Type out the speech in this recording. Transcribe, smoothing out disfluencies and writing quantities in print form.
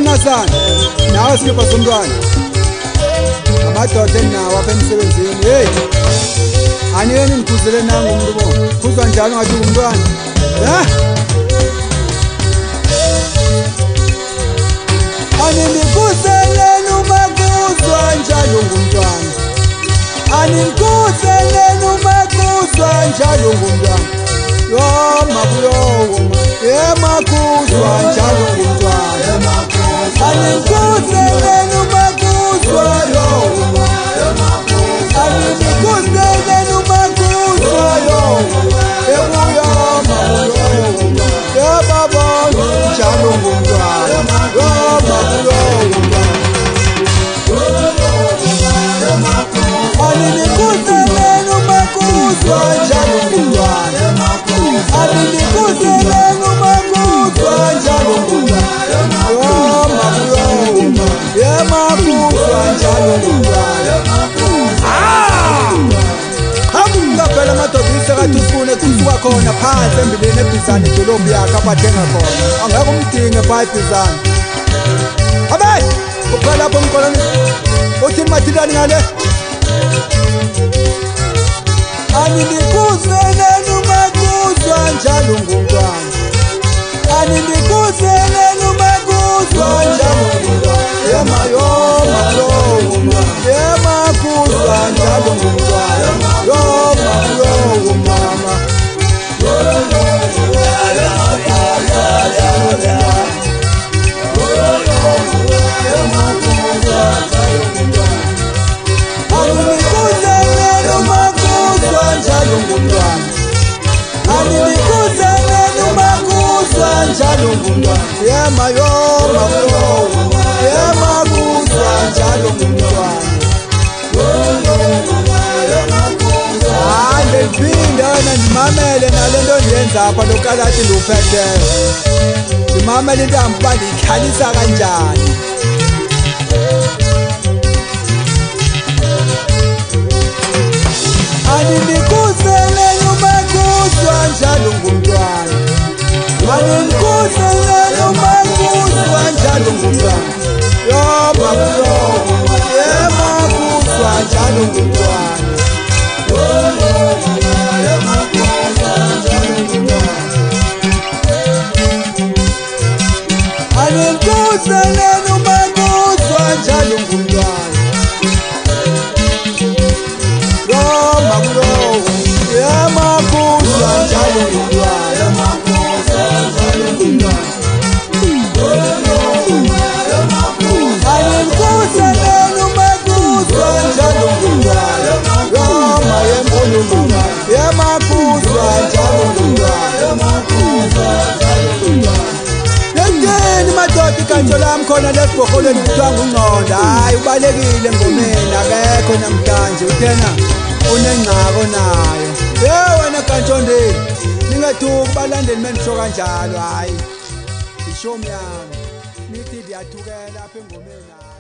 Nasana nawe sikipha somntwana amadoda enawo apha emsebenzini hey aniyeni nikhuzele nangu umuntu bo khuzwa njalo ngathi umntwana ha aninikhuzele noma kuzwa njalo ngumntwana aninikhuzele noma kuzwa njalo ngumntwana yo mabuyo yema kuzwa njalo ngumntwana aninikhuzele noma kuzwa yo aninikhuzele noma kuzwa yo ebuya mabuyo yebaba njalo ngumntwana yo mabuyo aninikhuzele noma kuzwa njalo ngumntwana aninikhuzele noma kuzwa njalo ngumntwana yo mabuyo yemakuzwa njalo ngumntwana phela amadoda isekade ufune kusuka khona phansi embileni ebhizane idolobhu yakhe abathenga khona angeke umdinge ebhayibhizane abe uphela lapho mkoloni uthini mathilani ngale aninikhuzele noma kuzwa njalo ngumntwana aninikhuzele noma kuzwa njalo ngumntwana yemakuzwa njalo ngumntwana mama aninikhuzele noma kuzwa njalo ngumntwana aninikhuzele noma kuzwa njalo ngumntwana yemakuzwa njalo ngumntwana ngiphinda wena ndimamele nalento ndiyenza apha lokalathi ndiwuphetheyo ndimamele intambo uba ndiyikhalisa kanjani aninikhuzele noma kuzwa njalo ngumntwana aninikhuzele noma kuzwa njalo ngumntwana yo mabuyo yemakuzwa njalo ngumntwana aninikhuzele noma kuzwa njalo ngumntwana yo mabuyo yemakuzwa njalo ngumntwana aninikhuzele noma kuzwa njalo ngumntwana yo mayembolumama yemakuzwa njalo ngumntwana yenteni madoda ikantsho lami khona lesibhokolweni kuthiwa ngungqonda hayi ubalekile ngomeni akekho namhlanje uthena unengcako nayo wena kantshondeni ningethuki balandeli mendisho kanjalo hayi ishomi yami nithi ndiyathukela apha engomeni.